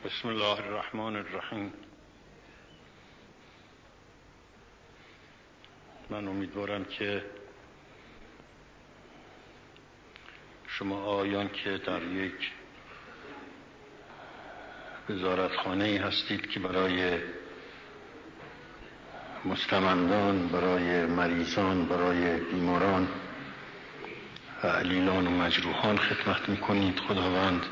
بسم الله الرحمن الرحیم. من امیدوارم که شما آیان که در یک وزارتخانه‌ای هستید که برای مستمندان، برای مریضان، برای بیماران و علیلان و مجروحان خدمت میکنید، خداوند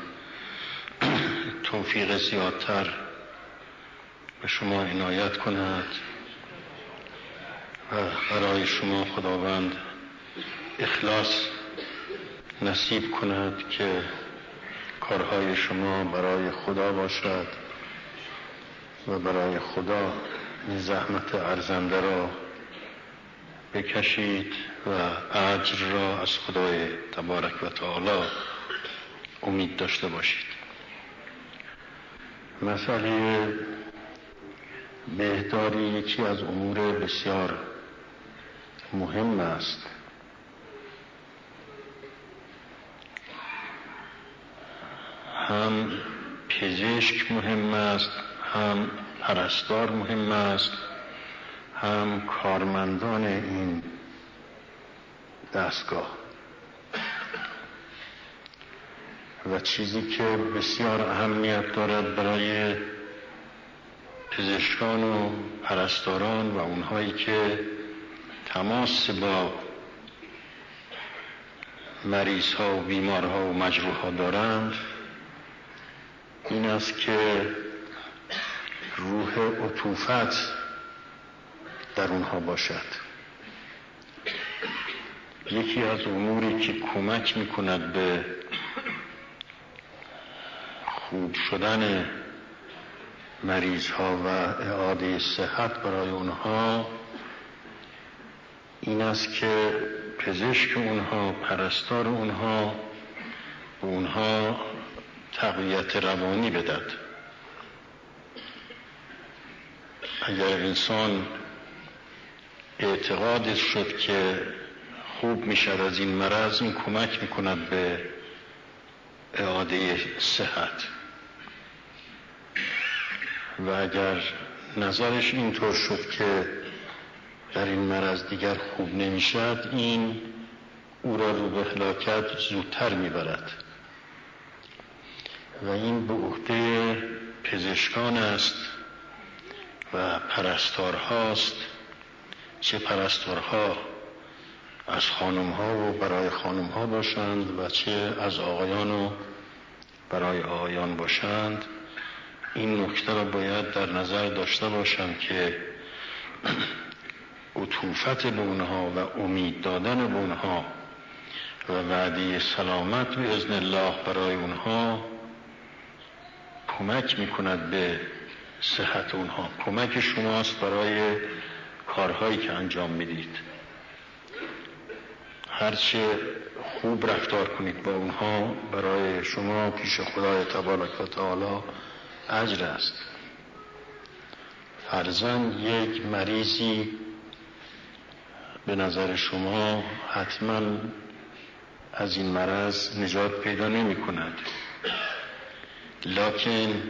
توفیق زیادتر به شما عنایت کند و برای شما خداوند اخلاص نصیب کند که کارهای شما برای خدا باشد و برای خدا این زحمت ارزنده را بکشید و اجر را از خدای تبارک و تعالی امید داشته باشید. مسئله بهداری یکی از امور بسیار مهم است. هم پزشک مهم است، هم پرستار مهم است، هم کارمندان این دستگاه. و چیزی که بسیار اهمیت دارد برای پزشکان و پرستاران و اونهایی که تماس با مریض ها و بیمار ها و مجروح ها دارند، این است که روح عطوفت در اونها باشد. یکی از اموری که کمک میکند به خوب شدن مریض ها و اعاده صحت برای اونها این است که پزشک اونها، پرستار اونها به اونها تقویت روانی بدهد. اگر انسان اعتقادش شد که خوب میشد از این مرض، این کمک میکند به اعاده صحت. و اگر نظرش اینطور شد که در این مرض دیگر خوب نمیشد، این او را رو به هلاکت زودتر میبرد. و این به عهده پزشکان است و پرستارهاست، چه پرستارها از خانمها و برای خانمها باشند و چه از آقایان و برای آقایان باشند. این نکته را باید در نظر داشته باشند که عطوفت به اونها و امید دادن به اونها و وعده سلامت به اذن الله برای اونها کمک میکند به صحت اونها. کمک شماست برای کارهایی که انجام میدید. هرچه خوب رفتار کنید با اونها برای شما پیش خدای تبارک و تعالی اجر است. فرضاً یک مریضی به نظر شما حتما از این مرض نجات پیدا نمی کند، لکن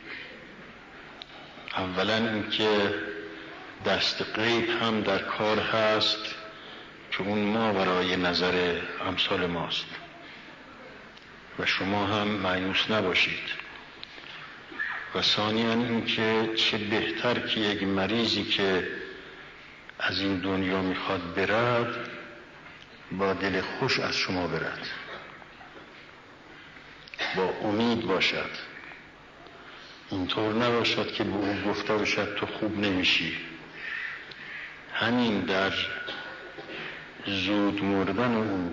اولا اینکه دست غیب هم در کار هست که اون ما برای نظر امثال ماست و شما هم مایوس نباشید. و ثانیاً اینکه چه بهتر که یک مریضی که از این دنیا میخواد برد با دل خوش از شما برد، با امید باشد. اینطور نباشد که به او گفته باشد تو خوب نمیشی. همین در زود مردن او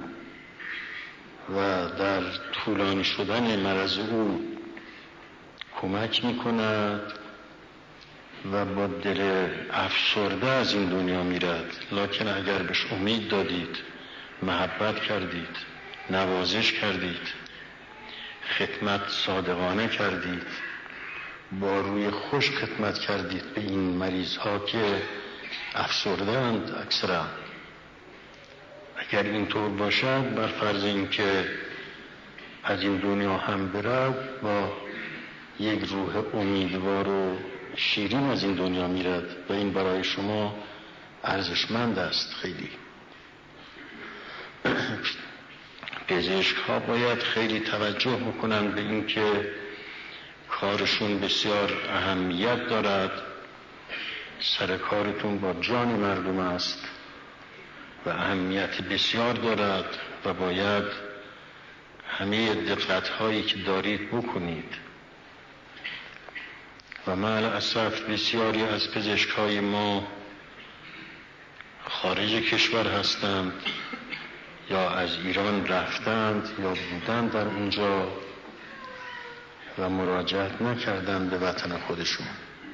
و در طولانی شدن مرض او کمک میکند و با دل افسرده از این دنیا میرد. لکن اگر بهش امید دادید، محبت کردید، نوازش کردید، خدمت صادقانه کردید، با روی خوش خدمت کردید به این مریض ها که افسرده اند اکثرا، اگر اینطور باشد بر فرض این که از این دنیا هم برد با یک روح امیدوار و شیرین از این دنیا میرد و این برای شما ارزشمند است. خیلی پزشک ها باید خیلی توجه بکنن به این که کارشون بسیار اهمیت دارد. سر کارتون با جان مردم است و اهمیت بسیار دارد و باید همه دقت هایی که دارید بکنید. و مع الاسف بسیاری از پزشک های ما خارج کشور هستند یا از ایران رفتند یا بودند در اونجا و مراجعت نکردند به وطن خودشون.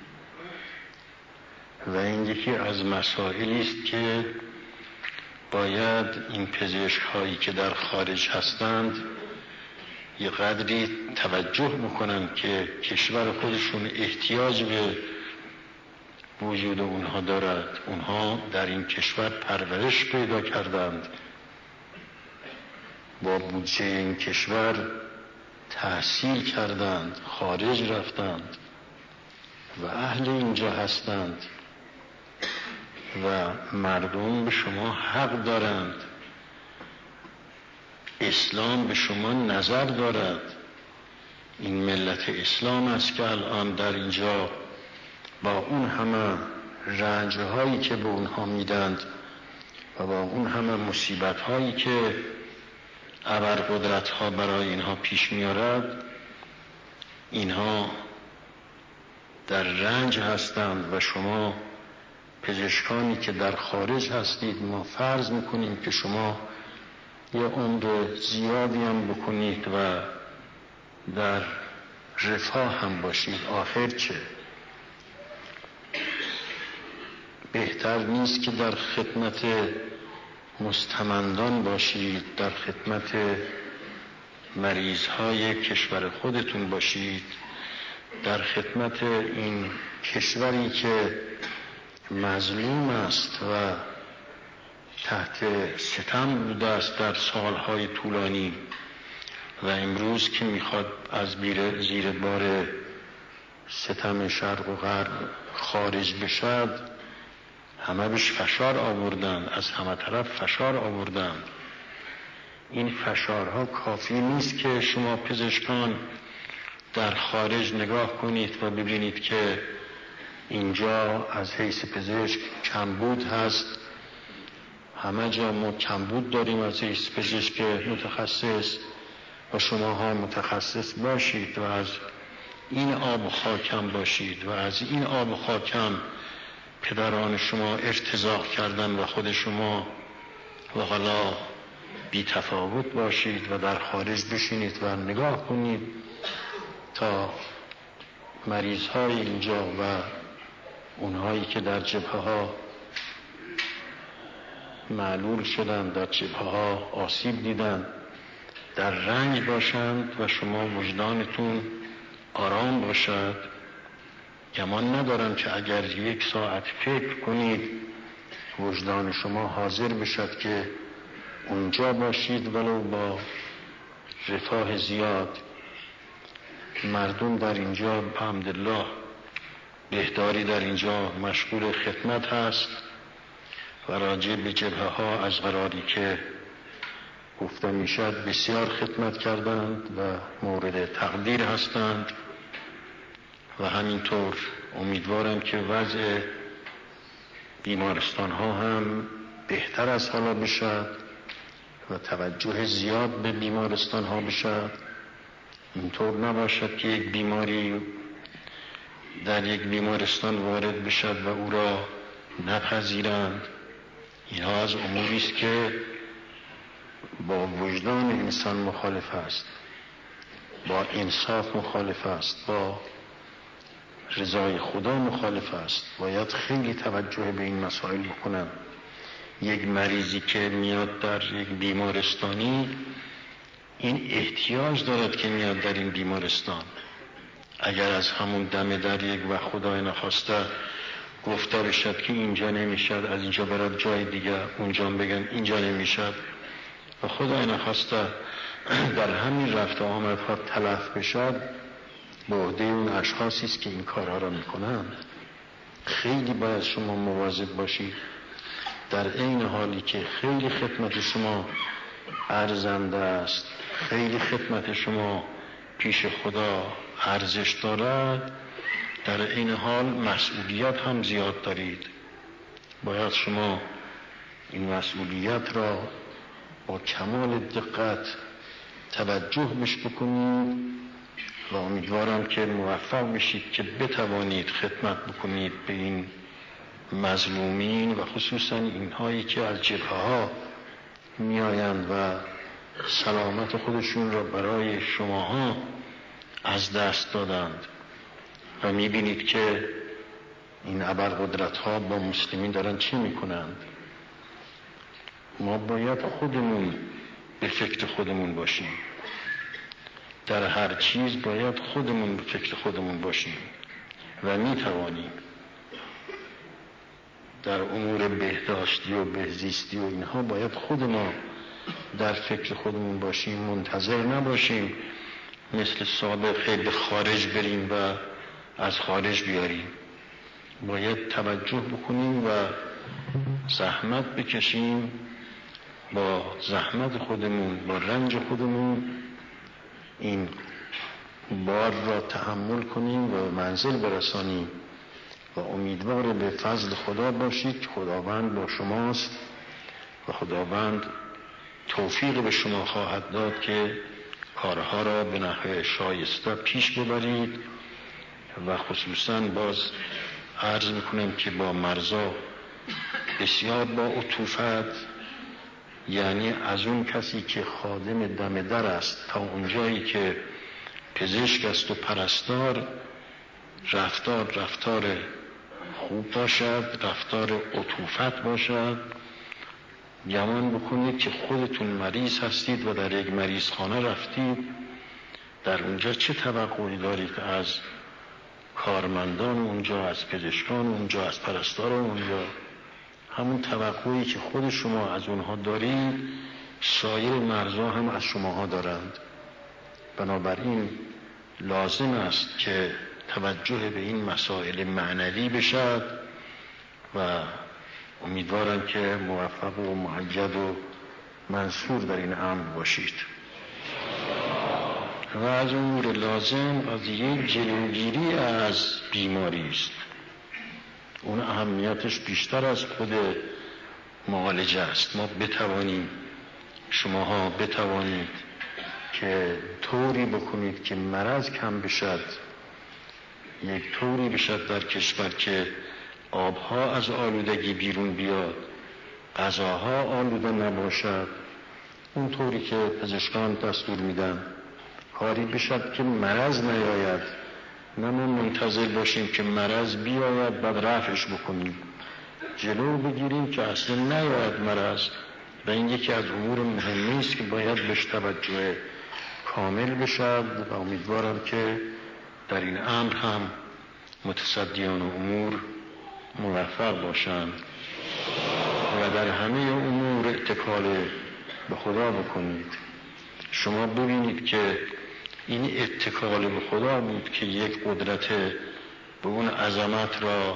و این یکی از مسائلی است که باید این پزشک هایی که در خارج هستند یه قدری توجه بکنن که کشور خودشون احتیاج به وجود اونها دارد. اونها در این کشور پرورش پیدا کردند، با بودجه این کشور تحصیل کردند، خارج رفتند و اهل اینجا هستند و مردم به شما حق دارند. اسلام به شما نظر دارد. این ملت اسلام است که الان در اینجا با اون همه رنجهایی که به اونها میدند و با اون همه مصیبتهایی که ابرقدرت‌ها برای اینها پیش میارد، اینها در رنج هستند و شما پزشکانی که در خارج هستید ما فرض میکنیم که شما یه عمر زیادی هم بکنید و در رفاه هم باشید. آخر چه؟ بهتر نیست که در خدمت مستمندان باشید، در خدمت مریضهای کشور خودتون باشید، در خدمت این کشوری که مظلوم است و تحت ستم بوده است در سالهای طولانی و امروز که میخواد از زیر بار ستم شرق و غرب خارج بشد، همه بهش فشار آوردن، از همه طرف فشار آوردن. این فشارها کافی نیست که شما پزشکان در خارج نگاه کنید و ببینید که اینجا از حیث پزشک کمبود هست. همه جا ما کمبود داریم از حیث پزشک متخصص و شما ها متخصص باشید و از این آب خاکم باشید و از این آب خاکم پدران شما ارتزاق کردن و خود شما و حالا بی تفاوت باشید و در خارج بشینید و نگاه کنید تا مریض های اینجا و اونهایی که در جبهه ها معلول شدن، در جبهه ها آسیب دیدن، در رنج باشند و شما وجدانتون آرام باشد. گمان ندارم که اگر 1 ساعت فکر کنید وجدان شما حاضر بشد که اونجا باشید ولو با رفاه زیاد. مردم در اینجا الحمدلله بهداری در اینجا مشغول خدمت هست و راجع به جبهه ها از قراری که گفته میشد بسیار خدمت کردند و مورد تقدیر هستند و همینطور امیدوارم که وضع بیمارستان ها هم بهتر از حالا بشد و توجه زیاد به بیمارستان ها بشد. اینطور نباشد که یک بیماری در یک بیمارستان وارد بشد و او را نپذیرند. اینها از اموری است که با وجدان انسان مخالف است، با انصاف مخالف است، با رضای خدا مخالف است. باید خیلی توجه به این مسائل بکنم. یک مریضی که میاد در یک بیمارستانی این احتیاج دارد که میاد در این بیمارستان. اگر از همون دم در یک و خدای نخواسته گفته بشد که اینجا نمیشد، از اینجا برد جای دیگه، اونجا بگن اینجا نمیشد و خدای نخواسته در همین رفت و آمدها تلف بشد، به عهده اون اشخاصی است که این کارها را میکنند. خیلی باید شما مواظب باشید، در عین حالی که خیلی خدمت شما ارزنده است، خیلی خدمت شما پیش خدا ارزش دارد، در عین حال مسئولیت هم زیاد دارید. باید شما این مسئولیت را با کمال دقت توجه بهش بکنید و امیدوارم که موفق بشید که بتوانید خدمت بکنید به این مظلومین و خصوصا اینهایی که از جبهه‌ها میآیند و سلامت خودشون را برای شماها از دست دادند و میبینید که این ابرقدرت‌ها با مسلمین دارن چی میکنند. ما باید خودمون به فکر خودمون باشیم، در هر چیز باید خودمون به فکر خودمون باشیم و میتوانیم در امور بهداشتی و بهزیستی و اینها باید خود ما در فکر خودمون باشیم، منتظر نباشیم مثل سابق خیلی خارج بریم و از خارج بیاریم. باید توجه بکنیم و زحمت بکشیم، با زحمت خودمون، با رنج خودمون این بار را تحمل کنیم و منزل برسانیم و امیدوار به فضل خدا باشید که خداوند با شماست و خداوند توفیق به شما خواهد داد که کارها را به نحو شایسته پیش ببرید. و خصوصا باز عرض میکنم که با مرزا بسیار با عطوفت، یعنی از اون کسی که خادم دم در است تا اونجایی که پزشک است و پرستار، رفتار خوب باشد، رفتار عطوفت باشد. گمان بکنید که خودتون مریض هستید و در یک مریض خانه رفتید، در اونجا چه توقعی دارید از کارمندان اونجا، از پزشکان اونجا، از پرستاران اونجا؟ همون توقعی که خود شما از اونها دارید سایر مرزا هم از شماها دارند. بنابراین لازم است که توجه به این مسائل معنوی بشد و امیدوارم که موفق و مؤید و منصور در این امر باشید. و از امور لازم قضیه جلوگیری از بیماری است. اون اهمیتش بیشتر از خود معالجه است. ما بتوانیم، شماها بتوانید که طوری بکنید که مرض کم بشد، یک طوری بشد در کشور که آبها از آلودگی بیرون بیاد، غذاها آلوده نباشد، اون طوری که پزشکان دستور میدن، کاری بشد که مرض نیاید، نه ما منتظر باشیم که مرض بیاید بعد رفعش بکنیم، جلو بگیریم که اصلا نیاید مرض. و این یکی از امور مهمی است که باید بهش توجه کامل بشد و امیدوارم که در این امر هم متصدیان امور موفق باشند و در همه امور اتکال به خدا بکنید. شما ببینید که این اتکال به خدا بود که یک قدرت به اون عظمت را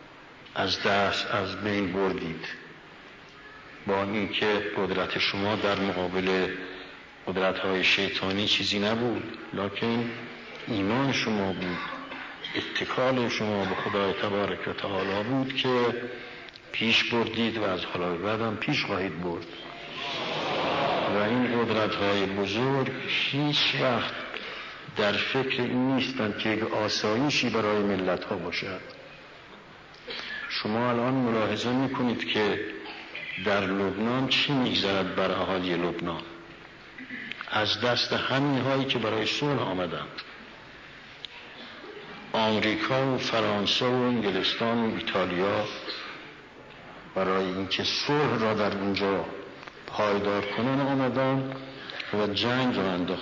از بین بردید. با اینکه قدرت شما در مقابل قدرت‌های شیطانی چیزی نبود، لکن ایمان شما بود، اتکال شما به خدای تبارک و تعالی بود که پیش بردید و از حالا بعد هم پیش خواهید برد. و این قدرت‌های بزرگ هیچ وقت در فکر این نیستند که یک آسایشی برای ملت‌ها باشد. شما الان ملاحظه می‌کنید که در لبنان چی می‌گذرد بر اهالی لبنان؟ از دست همین‌هایی که برای صلح آمدند. آمریکا و فرانسه و انگلستان و ایتالیا برای اینکه صلح را در اونجا پایدار کنن آمدند و جنگ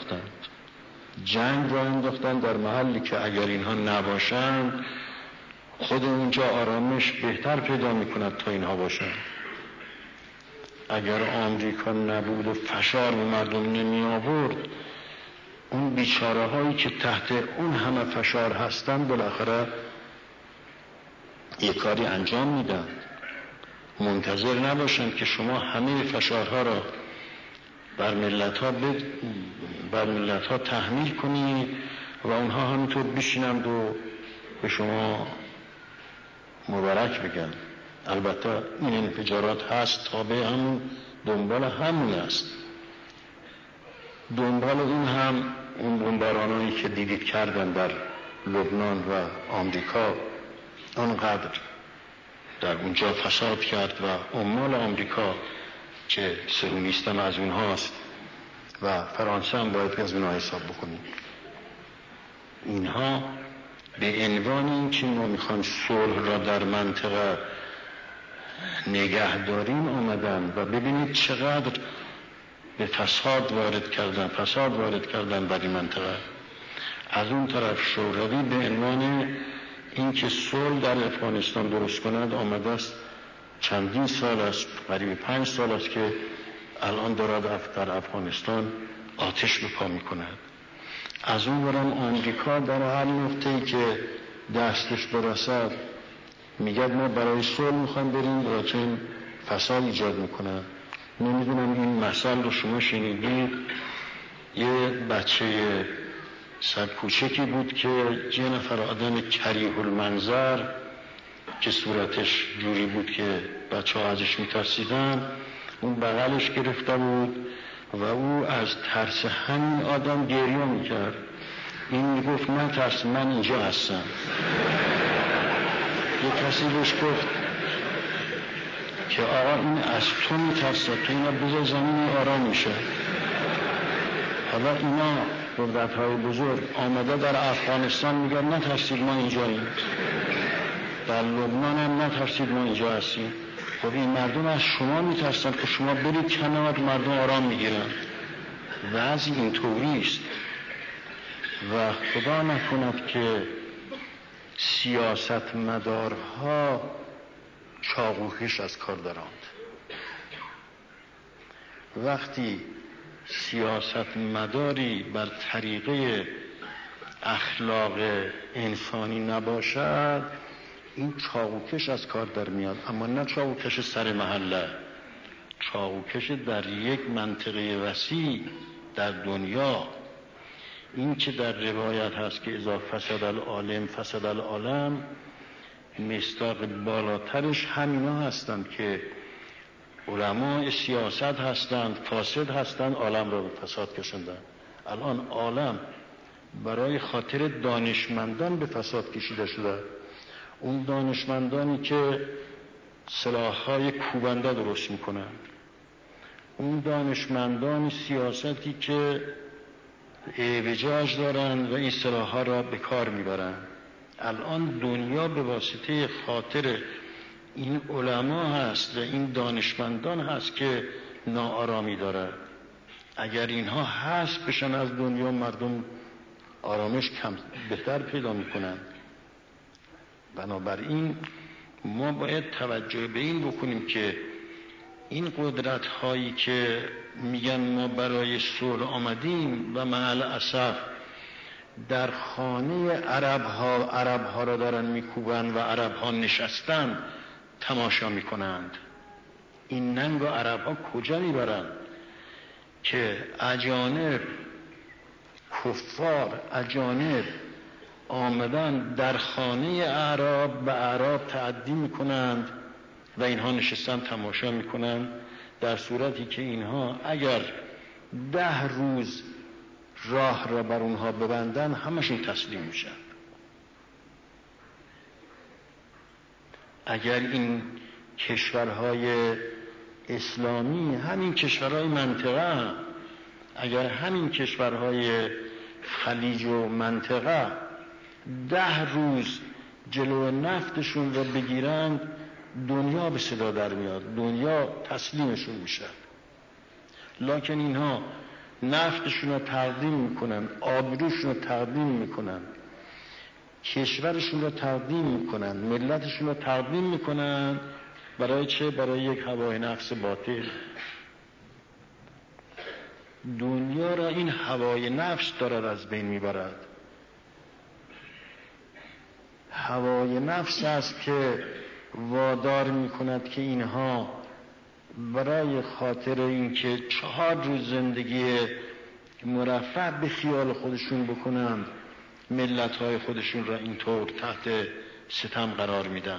را انداختند در محلی که اگر اینها نباشند خود اونجا آرامش بهتر پیدا میکند تا اینها باشند. اگر آمریکا نبود و فشار به مردم نمی آورد، اون بیچاره هایی که تحت اون همه فشار هستن بالاخره یک کاری انجام میدن. منتظر نباشن که شما همه فشارها را بر ملت ها تحمیل کنید و اونها همینطور بشینند و به شما مبارک بگن. البته این انفجارات هست، تابع همون، دنبال همون است. دنبال این هم اون بمبارانایی که دیدید کردن در لبنان و آمریکا آنقدر در اونجا فساد کرد و عمال آمریکا که صهیونیست هم از اونهاست و فرانسه هم باید از اونها حساب بکنیم. اینها به عنوان این که ما میخوایم صلح را در منطقه نگه داریم آمدن و ببینید چقدر به فساد وارد کردن بر این منطقه. از اون طرف شوروی به عنوان این که صلح در افغانستان درست کند آمده است. چندین سال است، قریب 5 سال است که الان دارد در افغانستان آتش به پا می کند. از اون برم آمریکا در هر نقطه‌ای که دستش برسد میگه ما برای صلح میخوایم بریم، لیکن فساد ایجاد میکنه. نمیدونم این مثل رو شما شنیدید؟ یه بچه سرکوچکی بود که یه نفر آدم کریه المنظر که صورتش جوری بود که بچه ها ازش میترسیدن، اون بغلش گرفته بود و او از ترس همین آدم گریه میکرد. این میگفت نه ترس، من اینجا هستم. یه کسی بهش گفت که آقا این از تو میترسه، تو اینا بذار زمین آرام میشه. حالا اینا قدرت‌های بزرگ آمده در افغانستان میگن نترسید ما اینجاییم، در لبنان هم نترسید ما اینجا هستیم. خب این مردم از شما میترسن که شما برید کنار، مردم آرام میگیرن. وضع اینطوری است و خدا نکند که سیاست مدارها چاقوکش از کار دارند. وقتی سیاست مداری بر طریقه اخلاق انسانی نباشد این چاقوکش از کار در میاد، اما نه چاقوکش سر محله، چاقوکش در یک منطقه وسیع در دنیا. این که در روایت هست که اذا فسد العالم فسد العالم، مصداق بالاترش همینا هستند که علماء سیاست هستند، فاسد هستند، عالم را به فساد کشندند. الان عالم برای خاطر دانشمندان به فساد کشیده شده. اون دانشمندانی که سلاح‌های کوبنده درست میکنند، اون دانشمندان سیاستی که اعوجاج دارند و این سلاح‌ها را به کار میبرند. الان دنیا به واسطه خاطر این علما هست و این دانشمندان هست که ناآرامی داره. اگر اینها حذف بشن از دنیا مردم آرامش بهتر پیدا میکنن. بنابراین ما باید توجه به این بکنیم که این قدرت هایی که میگن ما برای صلح آمدیم و معل اسف در خانه عرب ها را دارن میکوبن و عرب ها نشستن تماشا میکنند. این ننگ و عرب ها کجا میبرند که اجانب، کفار اجانب آمدن در خانه اعراب به اعراب تعدی میکنند و اینها نشستن تماشا میکنند، در صورتی که اینها اگر 10 روز راه را بر اونها ببندن همشون تسلیم میشن. اگر این کشورهای اسلامی، همین کشورهای منطقه، اگر همین کشورهای خلیج و منطقه 10 روز جلو نفتشون را بگیرند دنیا به صدا در میاد، دنیا تسلیمشون میشه. لکن اینها نفتشون رو تقدیم میکنن، آبروشون رو تقدیم میکنن، کشورشون رو تقدیم میکنن، ملتشون رو تقدیم میکنن. برای چه؟ برای یک هوای نفس باطل. دنیا را این هوای نفس دارد از بین میبرد. هوای نفس است که وادار میکند که اینها برای خاطر اینکه 4 روز زندگی مرفه به خیال خودشون بکنند ملت‌های خودشون را اینطور تحت ستم قرار میدن.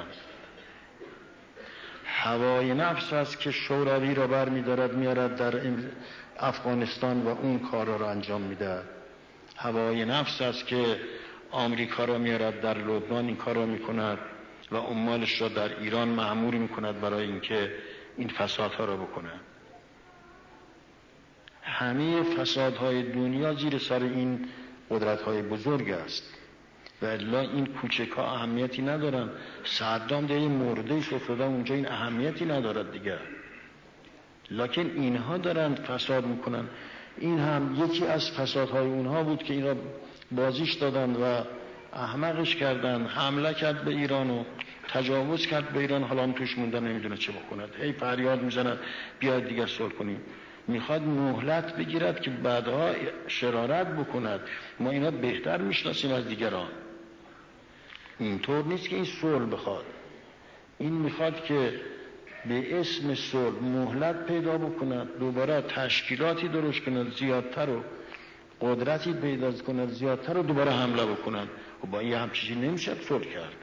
هوای نفس است که شوروی را برمی‌دارد میارد در افغانستان و اون کارا را انجام میده. هوای نفس است که آمریکا را میارد در لبنان این کار را میکند و عمالش را در ایران مأمور میکند برای اینکه این فسادها را بکنند. همه فسادهای دنیا زیر سر این قدرت‌های بزرگ است و الا این کوچک‌ها اهمیتی ندارن. صدام دیگه مرده‌اش افتاده اونجا، این اهمیتی ندارد دیگه، لکن اینها دارن فساد میکنن. این هم یکی از فسادهای اونها بود که این را بازیش دادن و احمقش کردن، حمله کرد به ایران و تجاوز کرد به ایران. حالا هم توش موندن نمیدونه چه بکند، هی فریاد میزنن بیاید دیگه صلح کنیم. میخواد مهلت بگیرد که بعدها شرارت بکند. ما اینا بهتر میشناسیم از دیگران. اینطور نیست که این صلح بخواد، این میخواد که به اسم صلح مهلت پیدا بکند، دوباره تشکیلاتی درست کند زیادتر و قدرتی پیدا کند زیادتر و دوباره حمله بکند. و با این همچیزی نمیشه صلح کرد.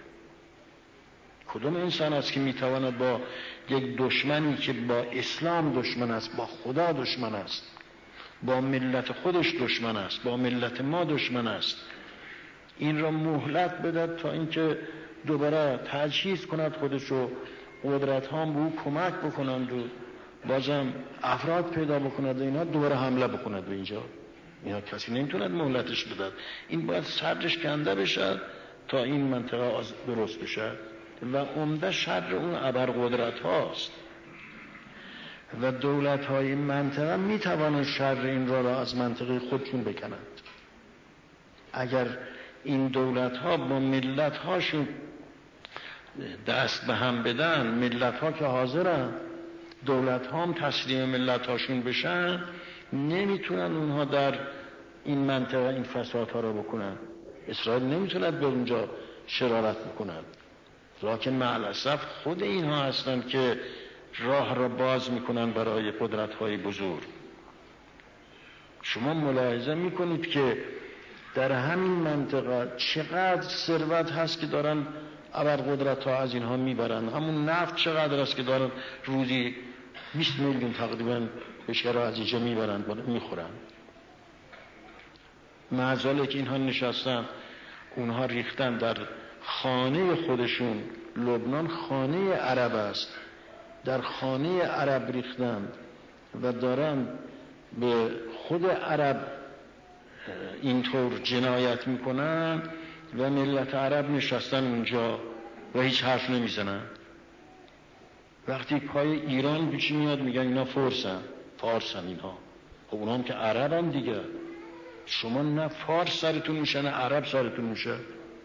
کدوم انسان است که میتواند با یک دشمنی که با اسلام دشمن است، با خدا دشمن است، با ملت خودش دشمن است، با ملت ما دشمن است، این را مهلت بدهد تا اینکه دوباره تجهیز کند خودش و قدرت ها به او کمک بکنند و بازم افراد پیدا بکند و اینا دوباره حمله بکند به اینجا. اینا کسی نمیتوند مهلتش بدهد. این باید صدرش کنده بشه تا این منطقه درست بشه و عمده شر اون ابرقدرت هاست و دولت های منطقه میتوانند شر این را از منطقه خودشون بکنند. اگر این دولت ها با ملت هاشون دست به هم بدن، ملت ها که حاضرن، دولت ها هم تسلیم ملت هاشون بشن، نمیتونن اونها در این منطقه این فساد ها را بکنن. اسرائیل نمیتوند به اونجا شرارت بکنند، لکن معلصف خود اینها هستند که راه را باز میکنن برای قدرت های بزرگ. شما ملاحظه میکنید که در همین منطقه چقدر ثروت هست که دارن ابرقدرت ها از اینها میبرن. همون نفت چقدر است که دارن روزی 20 میلیون تقریبا بشکره از اینجا میبرن میخورن. معزاله که اینها نشستن، اونها ریختن در خانه خودشون. لبنان خانه عرب است، در خانه عرب ریختن و دارن به خود عرب اینطور جنایت میکنن و ملت عرب نشستن اونجا و هیچ حرف نمیزنن. وقتی پای ایران پیش میاد میگن اینا فارسن اینها. خب اونا هم که عربن دیگه. شما نه فارس سرتون میشه نه عرب سرتون میشه.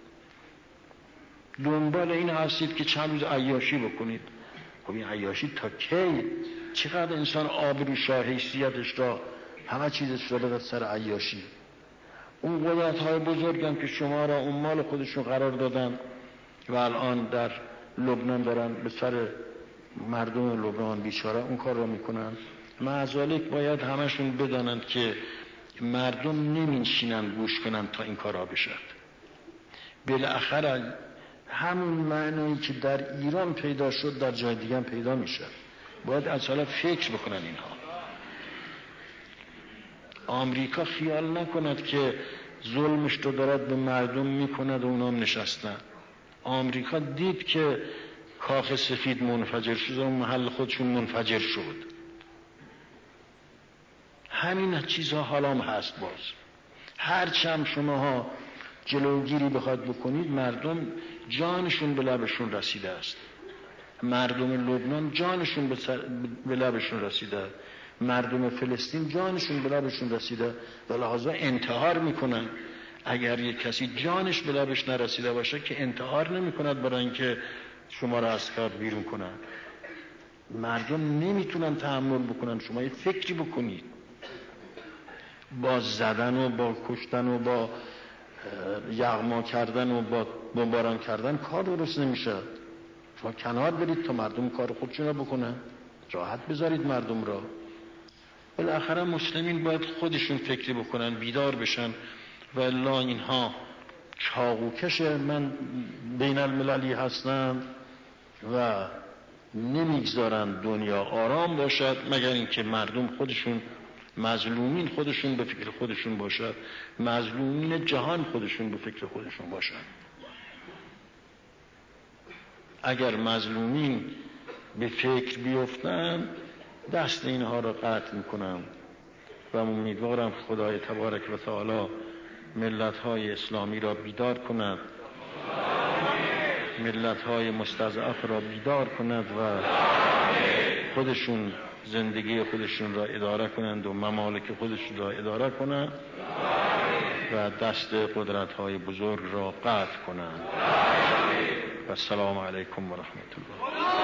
دنبال این هستید که چند روز عیاشی بکنید. خب این عیاشی تا کی؟ چقدر انسان آبروش حیثیتش را همه چیزش را بده سر عیاشی. اون قدرت های بزرگ هم که شما را اون مال خودشون قرار دادن و الان در لبنان دارن به سر مردم لبنان بیچاره اون کار را میکنن. معذالک باید همشون بدانند که مردم نمیشینن گوش کنن تا این کار را بشد. بالاخره همون معنی که در ایران پیدا شد در جای دیگه هم پیدا میشه. باید از حالا فکر بکنن اینها. آمریکا خیال نکند که ظلمش رو دارد به مردم میکند و اونام نشستن. آمریکا دید که کاخ سفید منفجر شد و محل خودشون منفجر شد. همین چیزها حالا هم هست. باز هرچند شماها جلوگیری بخواد بکنید، مردم جانشون به لبشون رسیده است. مردم لبنان جانشون به لبشون رسیده، مردم فلسطین جانشون به لبشون رسیده و لحاظا انتحار میکنن. اگر یک کسی جانش به لبش نرسیده باشه که انتحار نمیکند برای اینکه شما را از کار بیرون کنن. مردم نمیتونن تحمل بکنن. شما یه فکری بکنید. با زدن و با کشتن و با یغما کردن و با بمباران کردن کار درست نمیشه. شما کنار برید تا مردم کار خودشون رو بکنن، راحت بذارید مردم را. بالاخره مسلمین باید خودشون فکری بکنن، بیدار بشن، و الا اینها چاقوکش من بین المللی هستن و نمیگذارن دنیا آرام باشد مگر اینکه مردم خودشون، مظلومین خودشون به فکر خودشون باشد، مظلومین جهان خودشون به فکر خودشون باشد. اگر مظلومین به فکر بیفتن دست اینها را قطع میکنم و امیدوارم خدای تبارک و تعالی ملت‌های اسلامی را بیدار کند، ملت‌های مستضعف را بیدار کند و خودشون زندگی خودشون را اداره کنند و ممالک خودشون را اداره کنند و دست قدرت‌های بزرگ را قطع کنند. و السلام علیکم و رحمت الله.